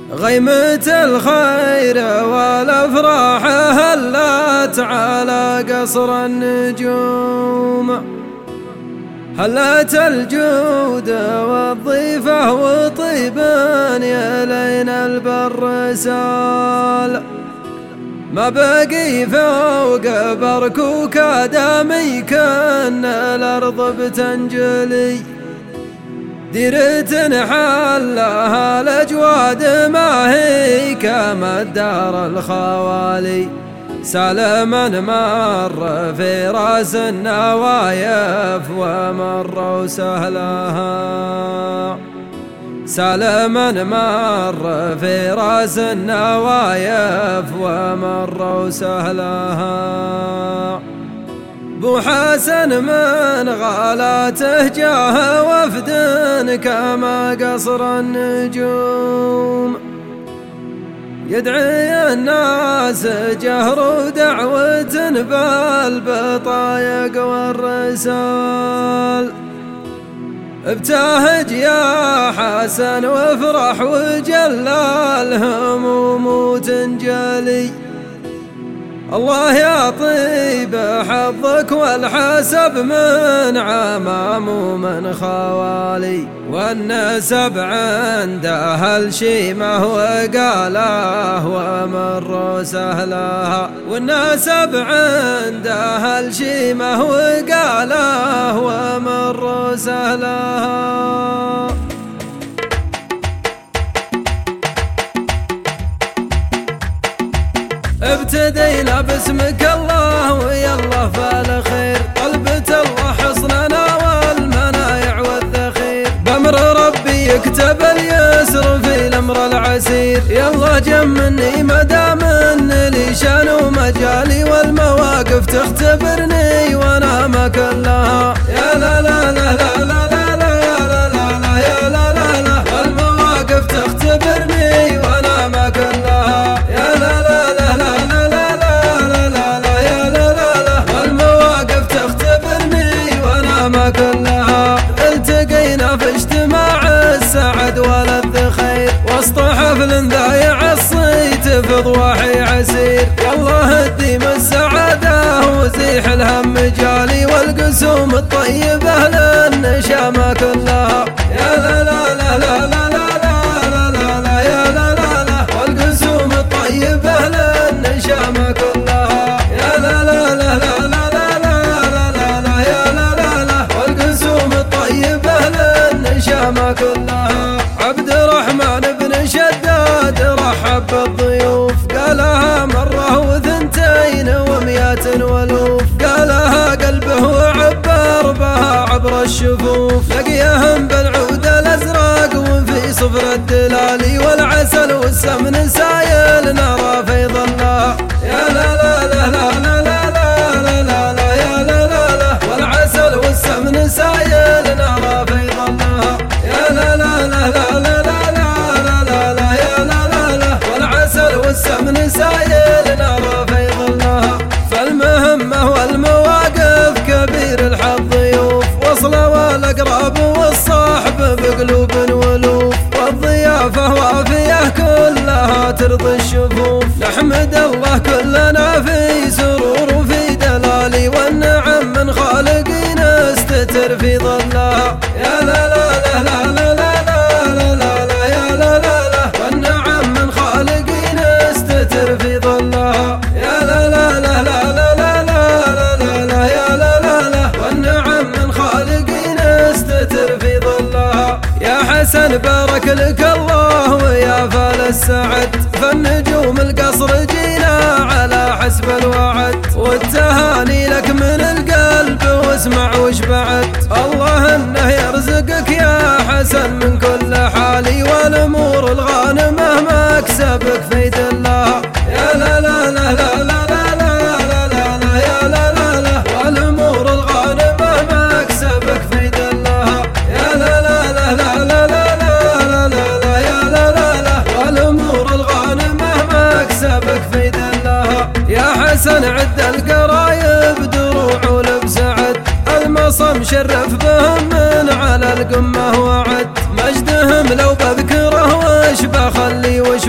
غيمة الخير والأفراح هلت على قصر النجوم، هلت الجود والضيفة وطيبان يا لين البر سال. ما بقي فوق بركوك دامي كان الأرض بتنجلي، ديرة حلها الأجواد ما هي كما الدار الخوالي. سلما مر في راس النوايف ومر سهلها، سلما مر في راس النوايف ومر سهلها. بو حسن من غالاته جاه وفد كما قصر النجوم، يدعي الناس جهر دعوة بالبطايق والرسال. ابتهج يا حسن وافرح وجل الهموم تنجلي، الله يا طيب حظك والحسب من عمام ومن خوالي. والنسب عنده الشيمة وقاله ومر سهلها، والنسب عنده الشيمة وقاله ومر سهلها. ابتدينا باسمك الله ويلا فالخير، طلبة الله حصننا والمنايع والذخير، بأمر ربي يكتب اليسر في الأمر العسير. يلا جمني مدام ان لي شان ومجالي والمواقف تختبرني وانا ما كلها. يا لا لا لا لا لا لا لا لا لا يا لا لا لا، والمواقف تختبرني وانا ما كلها. يا لا لا لا لا ما كلها. التقينا في اجتماع السعد ولذ خير، وسط حفل ذايع الصيت في ضواحي عسير. يلا هديم السعادة وزيح الهم جالي، والقسوم الطيبة للنشامة كلها. يا لا لا لا لا لا لا لا لا لا يا لا لا لا، والقسوم الطيبة للنشامة كلها. يا لا لا لا لا لا ما كلها. عبد الرحمن بن شداد رحب بالضيوف، قالها مرة وثنتين ومئات والوف، قالها قلبه وعبر بها عبر الشفوف. لقيهم بالعود الازرق وفي صفر الدلالي، والعسل والسمن سايل نرى فيض الله. يا لا لا لا لا لا لا لا لا لا يا لا لا لا، والعسل والسمن سايل نرى فيض الله. يا لا لا لا لا لا لا لا لا يا لا لا لا، والعسل والسمن سايل نرى فيض الله. فالمهمة والمواقف كبير الحظ ضيوف، وصلة والأقراب والصاحب بقلوب ولوف، والضيافة وافية كلها ترضي الشفوف. نحمد الله كلنا في سرور وفي دلالي، والنعم من خالقنا استتر في ظلها. يا لا لا لا لا لا لا لا لا يا لا لا لا، والنعم من خالقنا استتر في ظلها. يا لا لا لا لا لا لا لا لا لا يا لا لا لا، والنعم من خالقنا استتر في ظلها. يا حسن بارك لك الله ويا فال السعد، فالنجوم القصر جينا على حسب الوعد، والتهاني لك من القلب واسمع وش بعد. الله انه يرزقك يا حسن من كل حالي، والامور الغانمه مكسبك في دلها. يا لا لا لا لا لا لا لا لا يا لا لا لا، والامور الغانمه مكسبك في دلها. يا لا لا لا لا لا لا لا لا يا لا لا لا، والامور الغانمه مكسبك في دلها. يا حسن عد القرايب دروع ولبس عد، المصم شرف بهم من على القمة وعد، مجدهم لو بذكره وش بخلي وش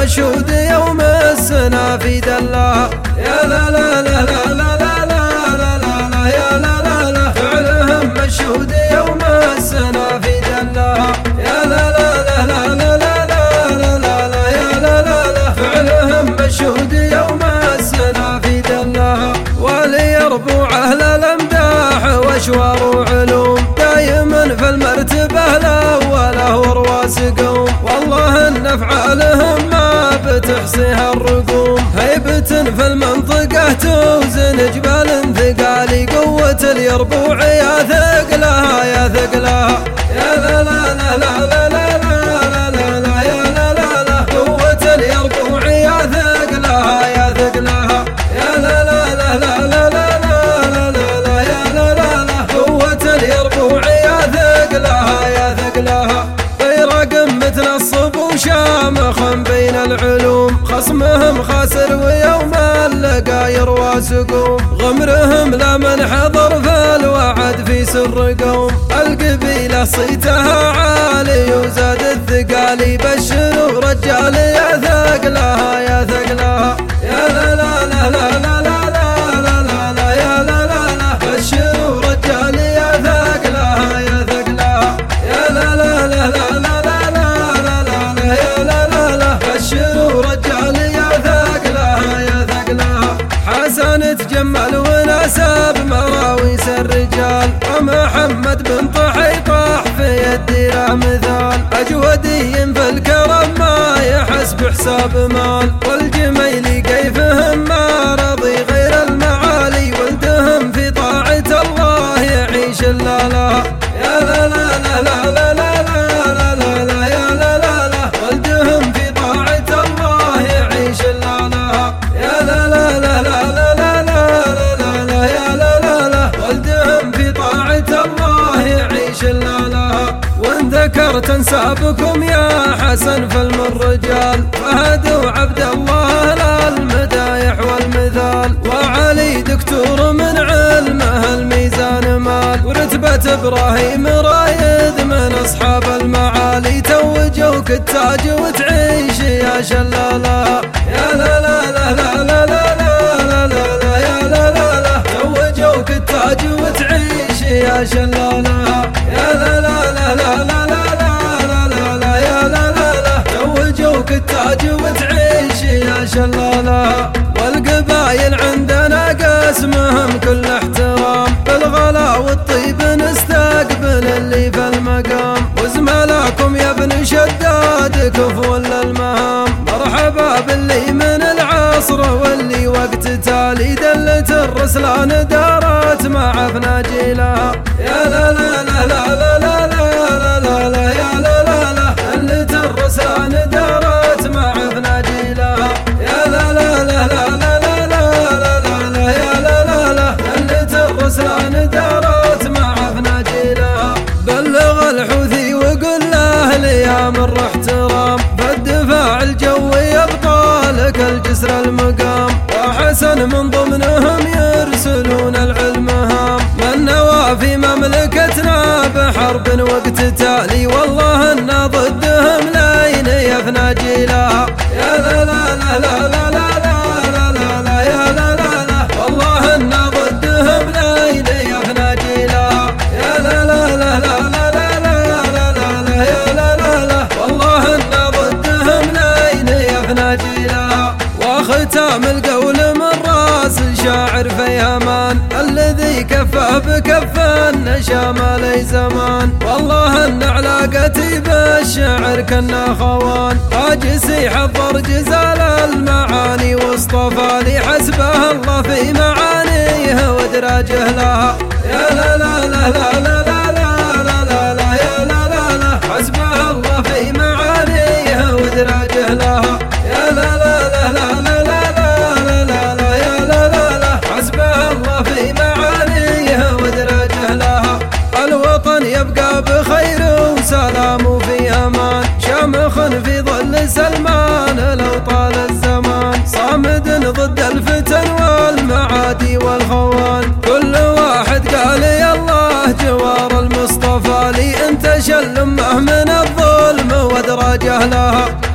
مشهود يوم السنا في دلها. يا لا لا لا لا لا لا لا لا لا يا لا لا لا فعلهم مشهود يوم السنا في دلها. يا لا لا لا لا لا لا لا لا يا لا لا لا فعلهم مشهود يوم السنا في دلها. وليربو أهل الأمداح وأشوار وعلوم دايما في المرتبة الأولى ورواس قوم. والله إن أفعالهم ما بتحصيها الرقوم. هيبة في المنطقة توزن جبال ثقالي. قوة اليربوع يا ثقلها يا ثقلها. يا لا لا لا لا لا لا لا لا يا لا لا لا قوة اليربوع يا ثقلها يا ثقلها. يا لا لا لا لا لا لا لا لا يا لا لا لا قوة اليربوع يا ثقلها يا ثقلها. طير مثل الصبو شامخ بين العلوم. خصمهم خاسر ويوم اللقا يروى سقوم. غمرهم لا من حضر في الوعد في سر قوم. القبيلة صيتها عالي وزاد الثقالي. بشروا رجال يا ثقلها يا ثقلها. يا لا لا لا لا لا لا لا لا لا يا لا لا لا بشروا رجال يا ثقلها يا ثقلها. يا لا لا لا لا لا يا لا لا لا بشروا رجال يا ثقلها يا ثقلها. حسن تجمل ونسب مراويس الرجال. ومحمد بن طحي طاح في الديرة مثال. أجودي في الكرم ما يحس بحساب مال. والجميلي كيفهم ما رضي غير المعالي. ولدهم في طاعة الله يعيش اللالا. يا لا لا لا لا لا لا لا لا يا لا لا لا ولدهم في طاعة الله يعيش اللالا. يا لا لا لا لا لا لا لا لا يا لا لا لا ولدهم في طاعة الله يعيش اللالا. وان ذكرت انسابكم يا حسن فالم الرجال. فهد وعبد الله للمدايح والمثال. وعلي دكتور من علمه الميزان مال. ورتبة ابراهيم رايد من اصحاب المعالي. توجوك التاج وتعيش يا شلالا. يا لا لا لا لا لا لا لا لا يا لا لا لا توجوك التاج وتعيش يا شلالا. يا لا لا لا لا لا لا لا يا لا لا لا توجوك التاج وتعيش يا شلالا. والقبايل عندنا قسمهم كل احترام. بالغلا والطيب نستقبل اللي في المقام. وزملاكم يا ابن شداد كفو للمهام. مرحبا باللي من العصر واللي وقت تالي. دلت الرسلان دارت مع فناجيلها. يا لا لا لا لا لا لا لا لا لا يا لا لا لا دلت الرسلان دارت مع فناجيلها. يا لا لا لا لا لا لا لا لا يا لا لا لا دلت الرسلان دارت مع فناجيلها. بلغ الحوثي وقل له لي مر احترام. فالدفاع الجوي يبقى لك الجسر المقام. وحسن من ضمنهم يرسلون العلم هام. من نوى في مملكتنا بحرب وقت تالي. والله ان ضدهم لين يفنى جيلها. يا لا لا لا لا لا لا لا لا يا لا لا لا والله ان ضدهم لين يفنى جيلها. يا لا لا لا لا لا لا لا يا لا لا لا والله ان ضدهم لين يفنى جيلها. وختام القول من راس شاعر فيهمان. الذي كفى بكفى النشا ما لي زمان. والله ان علاقتي بالشعر كنا خوان. قاجسي حضر جزال المعاني واصطفى لي حسبه الله في معانيه وادراجه لها. يا لا لا لا لا لا لا لا لا يا لا لا لا حسبه الله في معانيه وادراجه لها. يا لا لا لا لا لا لا لا لا يا لا لا لا حسبه الله في معانيه وادراجه لها. الوطن يبقى بخير وسلام في امان. شامخ في ظل سلمان لو طال الزمان. صامد ضد الفتن والمعادي والخوان. كل واحد قال يا الله جوار المصطفى لي. انت شل امه من الظلم وادراجه لها.